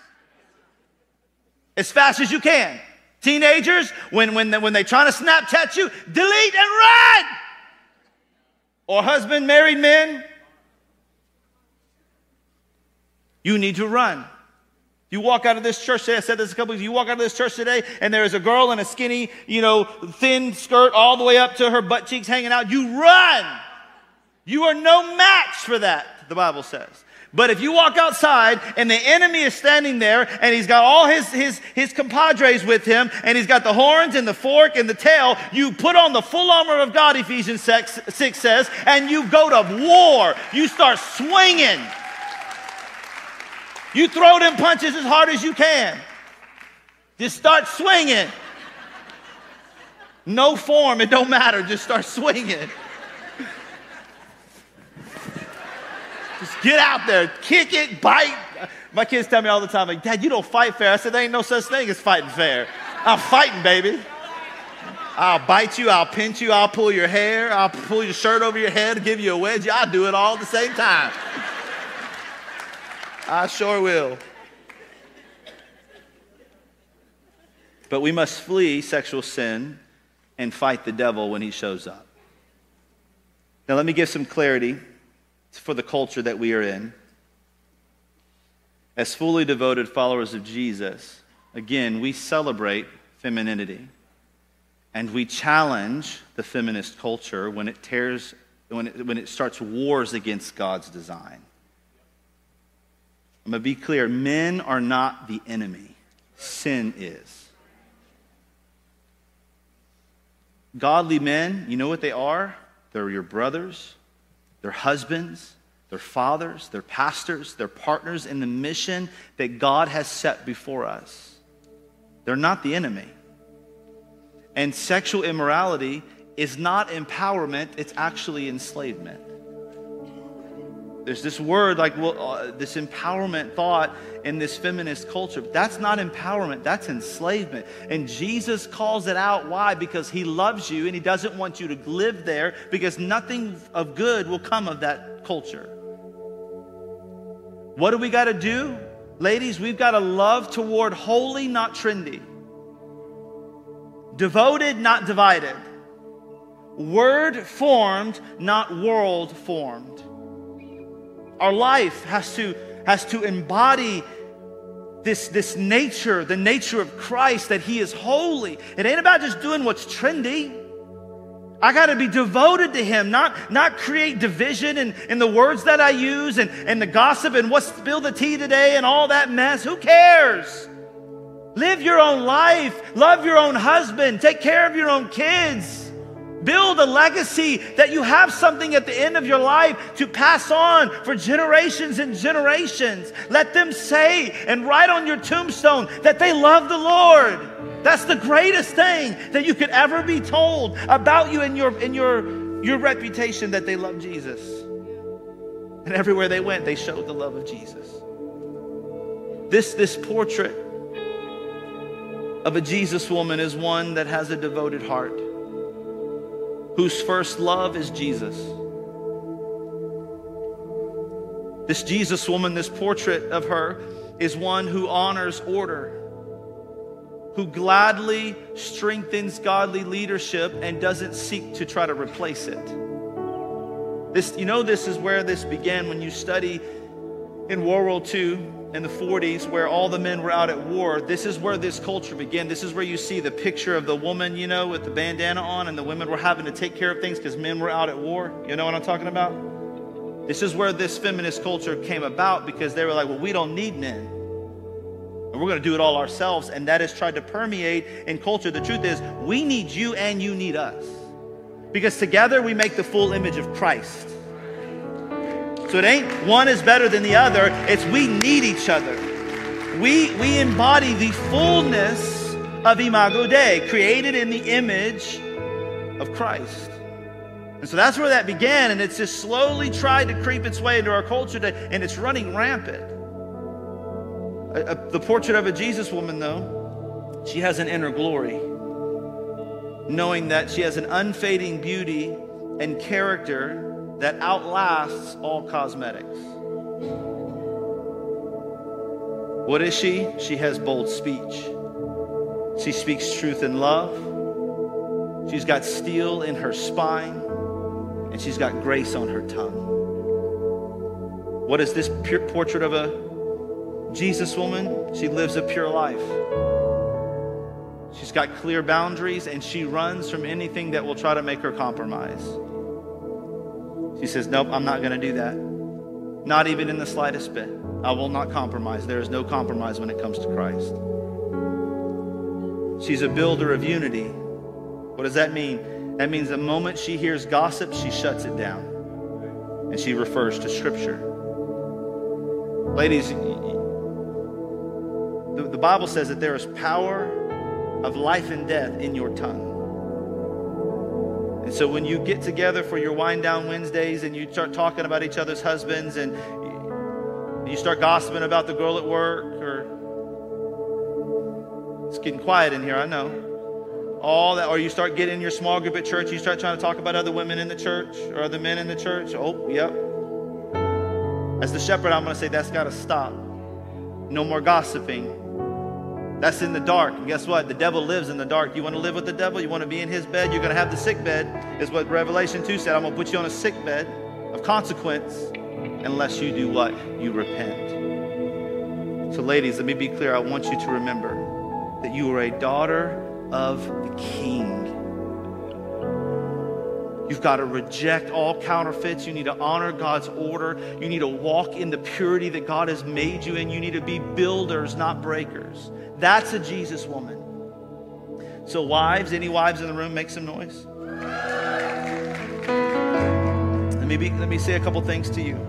As fast as you can. Teenagers, when, when, when they're trying to Snapchat you, delete and run! Or husband, married men, you need to run. You walk out of this church today, I said this a couple of weeks, you walk out of this church today and there is a girl in a skinny, you know, thin skirt all the way up to her butt cheeks hanging out. You run. You are no match for that, the Bible says. But if you walk outside and the enemy is standing there and he's got all his, his, his compadres with him and he's got the horns and the fork and the tail, you put on the full armor of God, Ephesians six says, and you go to war. You start swinging. You throw them punches as hard as you can. Just start swinging. No form, it don't matter. Just start swinging. Just get out there, kick it, bite. My kids tell me all the time, like, Dad, you don't fight fair. I said, there ain't no such thing as fighting fair. I'm fighting, baby. I'll bite you, I'll pinch you, I'll pull your hair, I'll pull your shirt over your head, give you a wedgie. I'll do it all at the same time. I sure will. But we must flee sexual sin and fight the devil when he shows up. Now let me give some clarity for the culture that we are in. As fully devoted followers of Jesus, again, we celebrate femininity. And we challenge the feminist culture when it tears, when it, when it starts wars against God's design. I'm going to be clear. Men are not the enemy. Sin is. Godly men, you know what they are? They're your brothers. They're husbands, they're fathers, they're pastors, they're partners in the mission that God has set before us. They're not the enemy. And sexual immorality is not empowerment, it's actually enslavement. There's this word, like well, uh, this empowerment thought in this feminist culture. That's not empowerment, that's enslavement. And Jesus calls it out. Why? Because he loves you and he doesn't want you to live there, because nothing of good will come of that culture. What do we got to do? Ladies, we've got to love toward holy, not trendy. Devoted, not divided. Word formed, not world formed. Our life has to, has to embody this, this nature, the nature of Christ, that he is holy. It ain't about just doing what's trendy. I got to be devoted to him, not, not create division in, in the words that I use and, and the gossip and what's spill the tea today and all that mess. Who cares? Live your own life. Love your own husband. Take care of your own kids. Build a legacy that you have something at the end of your life to pass on for generations and generations. Let them say and write on your tombstone that they love the Lord. That's the greatest thing that you could ever be told about you and your, and your, your reputation, that they love Jesus. And everywhere they went, they showed the love of Jesus. This, this portrait of a Jesus woman is one that has a devoted heart, whose first love is Jesus. This Jesus woman, this portrait of her, is one who honors order, who gladly strengthens godly leadership and doesn't seek to try to replace it. This, you know, this is where this began when you study in World War Two in the forties, where all the men were out at war. This is where this culture began. This is where you see the picture of the woman, you know, with the bandana on, and the women were having to take care of things because men were out at war. You know what I'm talking about? This is where this feminist culture came about, because they were like, well, we don't need men, and we're going to do it all ourselves. And that has tried to permeate in culture. The truth is, we need you and you need us, because together we make the full image of Christ. So it ain't one is better than the other. It's we need each other. We, we embody the fullness of Imago Dei, created in the image of Christ. And so that's where that began, and it's just slowly tried to creep its way into our culture today, and it's running rampant. A, a, the portrait of a Jesus woman, though, she has an inner glory, knowing that she has an unfading beauty and character that outlasts all cosmetics. What is she? She has bold speech. She speaks truth in love. She's got steel in her spine, and she's got grace on her tongue. What is this pure portrait of a Jesus woman? She lives a pure life. She's got clear boundaries, and she runs from anything that will try to make her compromise. She says, nope, I'm not going to do that. Not even in the slightest bit. I will not compromise. There is no compromise when it comes to Christ. She's a builder of unity. What does that mean? That means the moment she hears gossip, she shuts it down. And she refers to Scripture. Ladies, the, the Bible says that there is power of life and death in your tongue. And so when you get together for your Wind Down Wednesdays and you start talking about each other's husbands, and you start gossiping about the girl at work, or it's getting quiet in here, I know. All that, or you start getting in your small group at church, you start trying to talk about other women in the church or other men in the church. Oh, yep. As the shepherd, I'm going to say that's got to stop. No more gossiping. That's in the dark. And guess what? The devil lives in the dark. You want to live with the devil? You want to be in his bed? You're going to have the sick bed, is what Revelation two said. I'm going to put you on a sick bed of consequence unless you do what? You repent. So ladies, let me be clear. I want you to remember that you are a daughter of the King. You've got to reject all counterfeits. You need to honor God's order. You need to walk in the purity that God has made you in. You need to be builders, not breakers. That's a Jesus woman. So wives, any wives in the room, make some noise. Let me, be, let me say a couple things to you.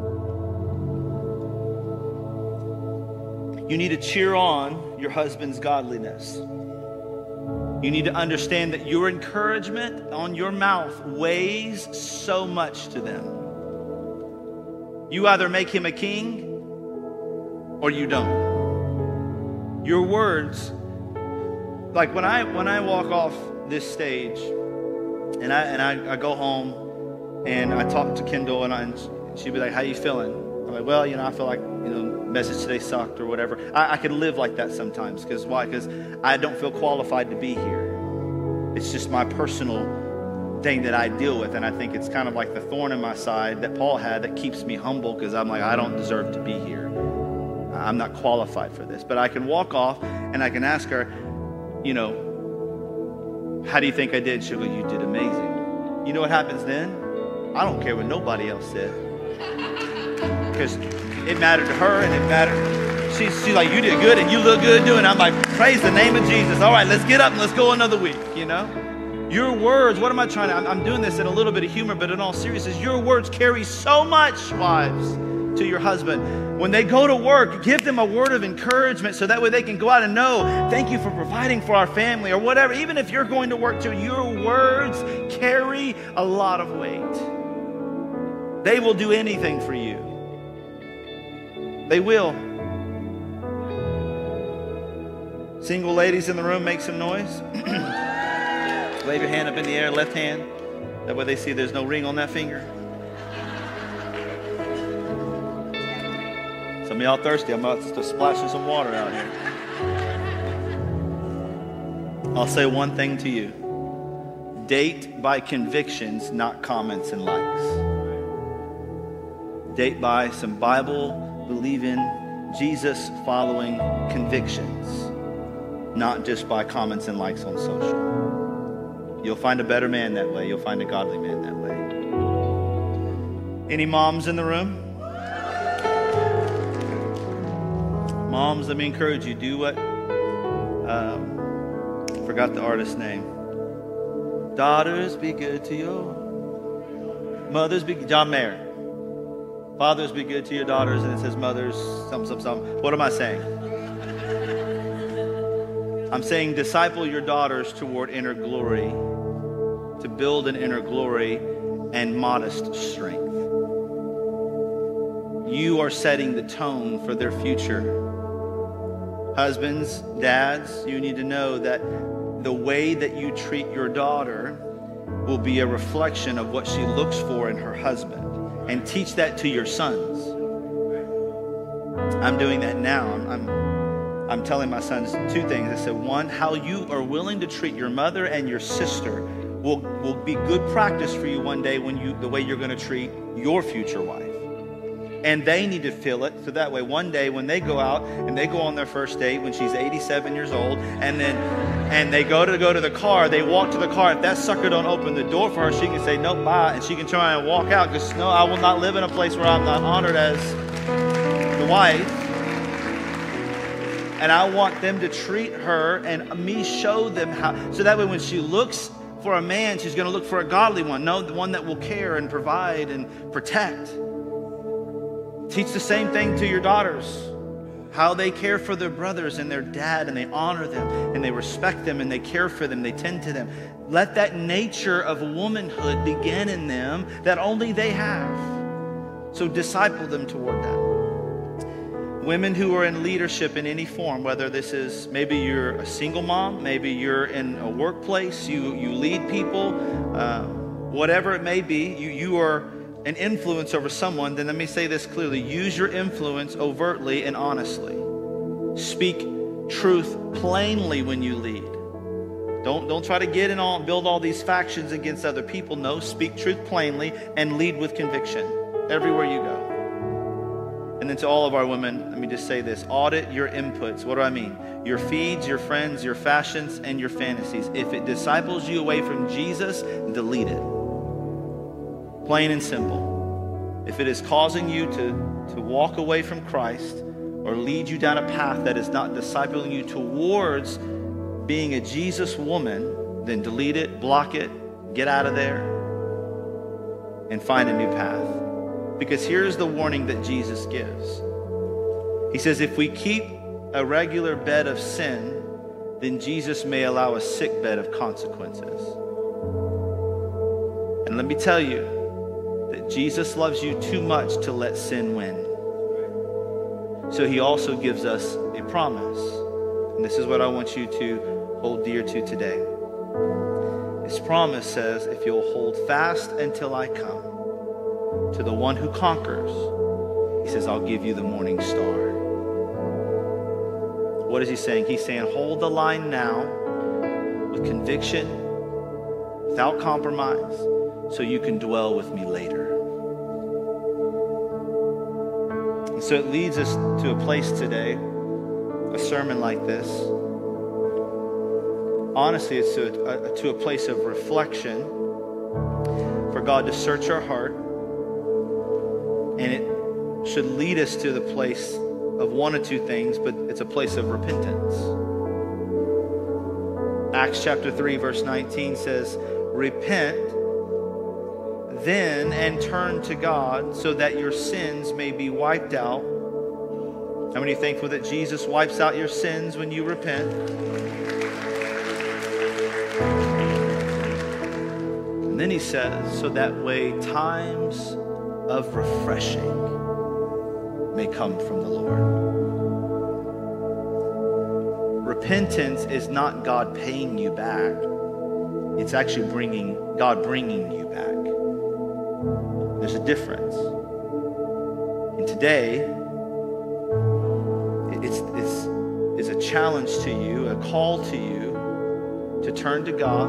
You need to cheer on your husband's godliness. You need to understand that your encouragement on your mouth weighs so much to them. You either make him a king or you don't. Your words, like when I when I walk off this stage and I and I, I go home and I talk to Kendall and, I, and she'd be like, "How you feeling?" I'm like, "Well, you know, I feel like, you know, message today sucked," or whatever. I, I can live like that sometimes. Because why? Because I don't feel qualified to be here. It's just my personal thing that I deal with. And I think it's kind of like the thorn in my side that Paul had that keeps me humble, because I'm like, I don't deserve to be here. I'm not qualified for this. But I can walk off and I can ask her, you know, how do you think I did? She'll go, "You did amazing." You know what happens then? I don't care what nobody else said. Because it mattered to her and it mattered. She's, she's like, you did good and you look good doing it. I'm like, praise the name of Jesus. All right, let's get up and let's go another week, you know? Your words, what am I trying to, I'm, I'm doing this in a little bit of humor, but in all seriousness, your words carry so much, wives, to your husband. When they go to work, give them a word of encouragement so that way they can go out and know, thank you for providing for our family or whatever. Even if you're going to work too, your words carry a lot of weight. They will do anything for you. They will. Single ladies in the room, make some noise. Wave your hand up in the air, left hand. That way they see there's no ring on that finger. Some of y'all thirsty. I'm about to splash some water out here. I'll say one thing to you. Date by convictions, not comments and likes. Date by some Bible-believing, Jesus-following convictions, not just by comments and likes on social. You'll find a better man that way. You'll find a godly man that way. Any moms in the room? Moms, let me encourage you. Do what? Um, forgot the artist's name. Daughters, be good to your mothers. Be John Mayer. Fathers, be good to your daughters, and it says mothers. Some, some, some. What am I saying? I'm saying disciple your daughters toward inner glory, to build an inner glory and modest strength. You are setting the tone for their future. Husbands, dads, you need to know that the way that you treat your daughter will be a reflection of what she looks for in her husband. And teach that to your sons. I'm doing that now. I'm, I'm I'm telling my sons two things. I said, one, how you are willing to treat your mother and your sister will, will be good practice for you one day when you the way you're going to treat your future wife. And they need to feel it, so that way one day when they go out and they go on their first date when she's eighty-seven years old, and then and they go to go to the car, they walk to the car. If that sucker don't open the door for her, she can say, nope, bye, and she can try and walk out because, no, I will not live in a place where I'm not honored as the wife. And I want them to treat her and me show them how, so that way when she looks for a man, she's going to look for a godly one. No, the one that will care and provide and protect. Teach the same thing to your daughters. How they care for their brothers and their dad, and they honor them and they respect them and they care for them, they tend to them. Let that nature of womanhood begin in them that only they have. So disciple them toward that. Women who are in leadership in any form, whether this is, maybe you're a single mom, maybe you're in a workplace, you, you lead people, uh, whatever it may be, you, you are an influence over someone, then let me say this clearly. Use your influence overtly and honestly. Speak truth plainly when you lead. Don't, don't try to get in all, build all these factions against other people. No, speak truth plainly and lead with conviction everywhere you go. And then to all of our women, let me just say this. Audit your inputs. What do I mean? Your feeds, your friends, your fashions, and your fantasies. If it disciples you away from Jesus, delete it. Plain and simple. If it is causing you to, to walk away from Christ or lead you down a path that is not discipling you towards being a Jesus woman, then delete it, block it, get out of there, and find a new path. Because here's the warning that Jesus gives. He says, if we keep a regular bed of sin, then Jesus may allow a sick bed of consequences. And let me tell you that Jesus loves you too much to let sin win. So he also gives us a promise. And this is what I want you to hold dear to today. His promise says, if you'll hold fast until I come, to the one who conquers, he says, I'll give you the morning star. What is he saying? He's saying, hold the line now with conviction, without compromise, so you can dwell with me later. And so it leads us to a place today, a sermon like this. Honestly, it's to a, to a place of reflection God to search our heart, and it should lead us to the place of one of two things, but it's a place of repentance. Acts chapter three, verse nineteen says, repent then and turn to God so that your sins may be wiped out. How many are thankful that Jesus wipes out your sins when you repent? And then he says, so that way times of refreshing may come from the Lord. Repentance is not God paying you back. It's actually bringing God bringing you back. There's a difference. And today, it's, it's, it's a challenge to you, a call to you to turn to God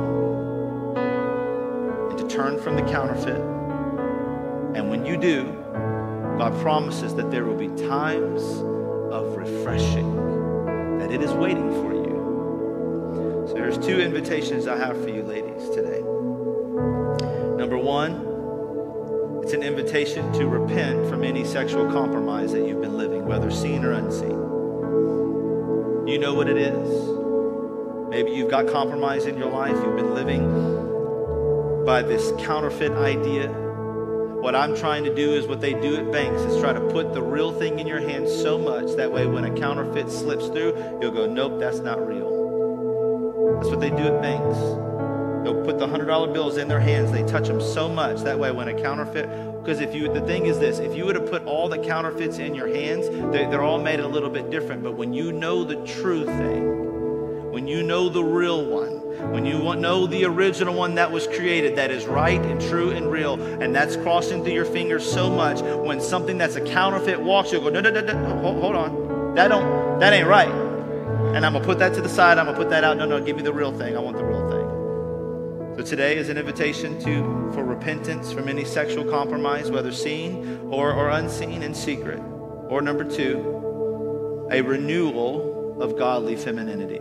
and to turn from the counterfeit. And when you do, God promises that there will be times of refreshing, that it is waiting for you. So there's two invitations I have for you ladies today. Number one, it's an invitation to repent from any sexual compromise that you've been living, whether seen or unseen. You know what it is. Maybe you've got compromise in your life. You've been living by this counterfeit idea. What I'm trying to do is what they do at banks, is try to put the real thing in your hand so much that way when a counterfeit slips through, you'll go, nope, that's not real. That's what they do at banks. They'll put the one hundred dollar bills in their hands. They touch them so much that way when a counterfeit, because if you, the thing is this, if you were to put all the counterfeits in your hands, they, they're all made a little bit different. But when you know the true thing, when you know the real one, when you know the original one that was created, that is right and true and real, and that's crossing through your fingers so much, when something that's a counterfeit walks, you'll go, no, no, no, no, hold, hold on. That don't, that ain't right. And I'm going to put that to the side. I'm going to put that out. No, no, give me the real thing. I want the real thing. So today is an invitation to for repentance from any sexual compromise, whether seen or, or unseen in secret. Or number two, a renewal of godly femininity.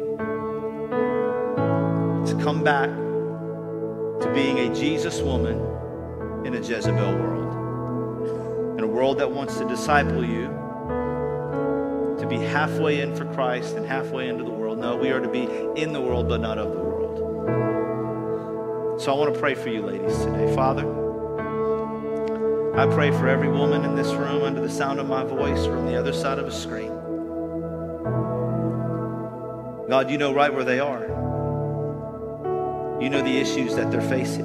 To come back to being a Jesus woman in a Jezebel world. In a world that wants to disciple you to be halfway in for Christ and halfway into the world. No, we are to be in the world, but not of the world. So I want to pray for you ladies today. Father, I pray for every woman in this room under the sound of my voice or on the other side of a screen. God, you know right where they are. You know the issues that they're facing.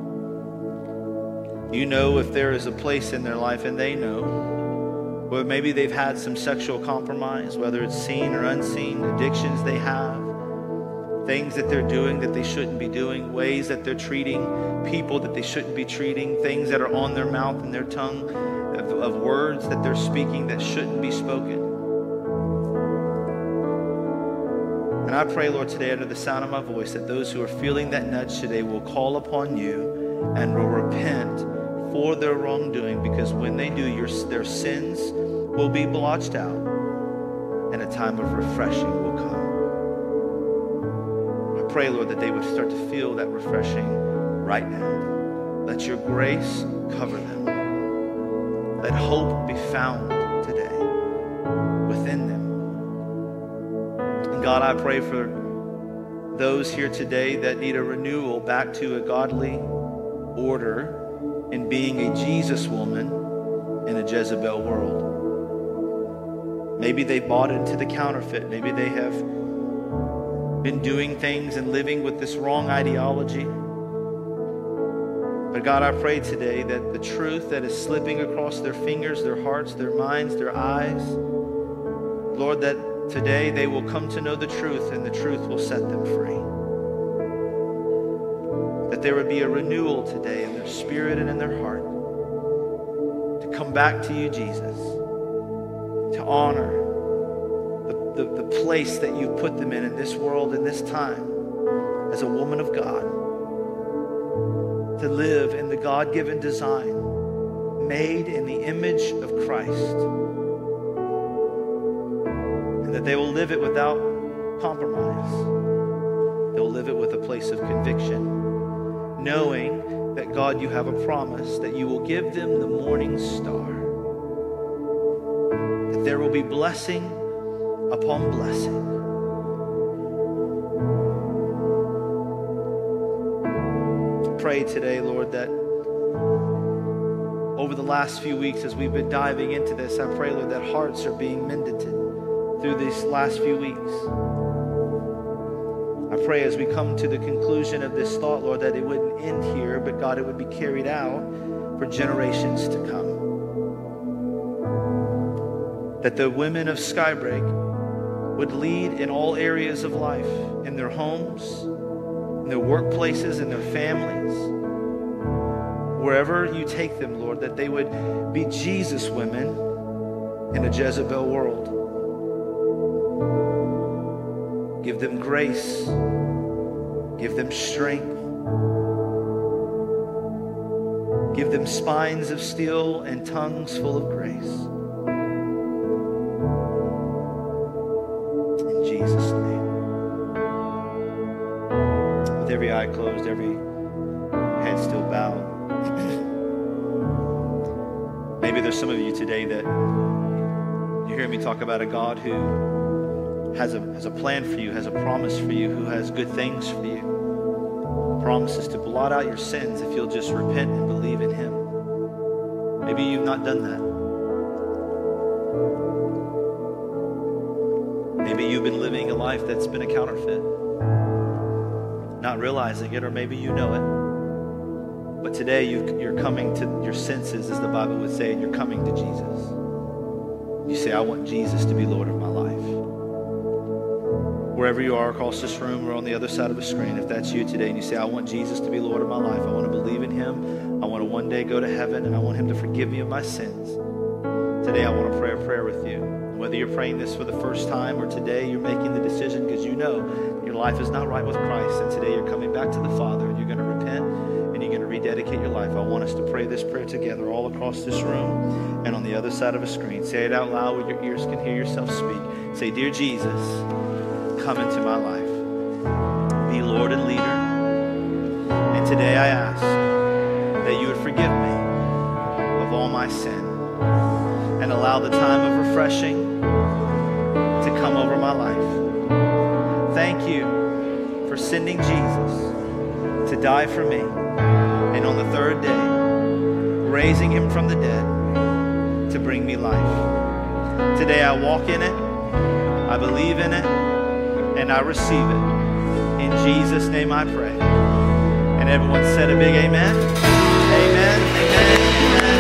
You know if there is a place in their life, and they know, where maybe they've had some sexual compromise, whether it's seen or unseen, addictions they have, things that they're doing that they shouldn't be doing, ways that they're treating people that they shouldn't be treating, things that are on their mouth and their tongue, of, of words that they're speaking that shouldn't be spoken. And I pray, Lord, today under the sound of my voice, that those who are feeling that nudge today will call upon you and will repent for their wrongdoing, because when they do, your, their sins will be blotched out and a time of refreshing will come. Pray, Lord, that they would start to feel that refreshing right now. Let your grace cover them. Let hope be found today within them. And God, I pray for those here today that need a renewal back to a godly order in being a Jesus woman in a Jezebel world. Maybe they bought into the counterfeit. Maybe they have been doing things and living with this wrong ideology. But God, I pray today that the truth that is slipping across their fingers, their hearts, their minds, their eyes, Lord, that today they will come to know the truth and the truth will set them free. That there would be a renewal today in their spirit and in their heart to come back to you, Jesus, to honor The, the place that you put them in in this world, in this time, as a woman of God, to live in the God-given design, made in the image of Christ, and that they will live it without compromise. They'll live it with a place of conviction, knowing that God, you have a promise that you will give them the morning star. That there will be blessing upon blessing. I pray today, Lord, that over the last few weeks as we've been diving into this, I pray, Lord, that hearts are being mended through these last few weeks. I pray as we come to the conclusion of this thought, Lord, that it wouldn't end here, but God, it would be carried out for generations to come. That the women of Skybreak would lead in all areas of life, in their homes, in their workplaces, in their families, wherever you take them, Lord, that they would be Jesus women in a Jezebel world. Give them grace. Give them strength. Give them spines of steel and tongues full of grace. In Jesus' name. With every eye closed, every head still bowed. Maybe there's some of you today that you hear me talk about a God who has a, has a plan for you, has a promise for you, who has good things for you. Promises to blot out your sins if you'll just repent and believe in him. Maybe you've not done that. Maybe you've been living a life that's been a counterfeit, not realizing it, or maybe you know it. But today you, you're coming to your senses, as the Bible would say, and you're coming to Jesus. You say, I want Jesus to be Lord of my life. Wherever you are, across this room or on the other side of the screen, if that's you today and you say, I want Jesus to be Lord of my life, I want to believe in him, I want to one day go to heaven, and I want him to forgive me of my sins. Today I want to pray a prayer with you. Whether you're praying this for the first time or today you're making the decision because you know your life is not right with Christ, and today you're coming back to the Father and you're going to repent and you're going to rededicate your life. I want us to pray this prayer together all across this room and on the other side of a screen. Say it out loud where your ears can hear yourself speak. Say, Dear Jesus, come into my life. Be Lord and leader. And today I ask that you would forgive me of all my sin and allow the time of refreshing to come over my life. Thank you for sending Jesus to die for me, and on the third day, raising him from the dead to bring me life. Today I walk in it, I believe in it, and I receive it. In Jesus' name I pray. And everyone said a big amen. Amen, amen, amen,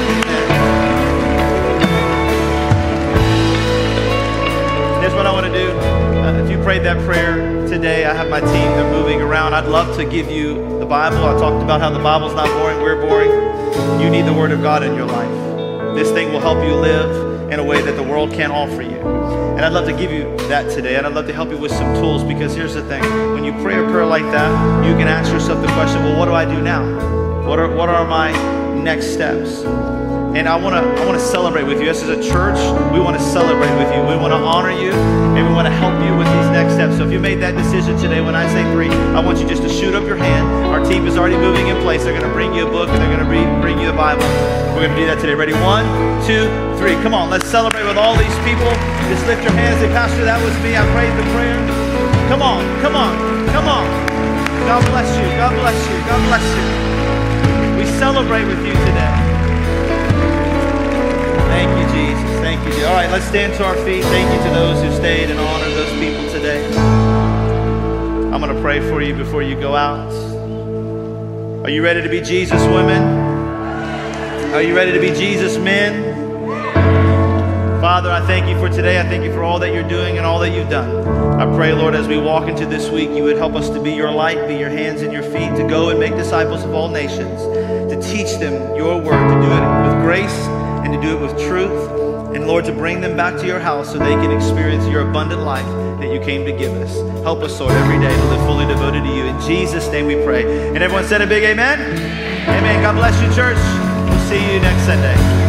amen. Here's what I want to do. Uh, if you prayed that prayer today, I have my team, they're moving around. I'd love to give you the Bible. I talked about how the Bible's not boring, we're boring. You need the Word of God in your life. This thing will help you live in a way that the world can't offer you. And I'd love to give you that today, and I'd love to help you with some tools, because here's the thing. When you pray a prayer like that, you can ask yourself the question, well, what do I do now? What are, what are my next steps? And I want to I want to celebrate with you. This is a church. We want to celebrate with you. We want to honor you, and we want to help you with these next steps. So if you made that decision today, when I say three, I want you just to shoot up your hand. Our team is already moving in place. They're going to bring you a book, and they're going to read, bring you the Bible. We're going to do that today. Ready? One, two, three. Come on, let's celebrate with all these people. Just lift your hands. Say, Pastor, that was me. I prayed the prayer. Come on, come on, come on. God bless you. God bless you. God bless you. We celebrate with you today. Thank you, Jesus. Thank you, Jesus. All right, let's stand to our feet. Thank you to those who stayed and honored those people today. I'm going to pray for you before you go out. Are you ready to be Jesus women? Are you ready to be Jesus men? Father, I thank you for today. I thank you for all that you're doing and all that you've done. I pray, Lord, as we walk into this week, you would help us to be your light, be your hands and your feet, to go and make disciples of all nations, to teach them your word, to do it with grace and to do it with truth. And Lord, to bring them back to your house so they can experience your abundant life that you came to give us. Help us, Lord, every day to live fully devoted to you. In Jesus' name we pray. And everyone said a big amen? Amen. God bless you, church. We'll see you next Sunday.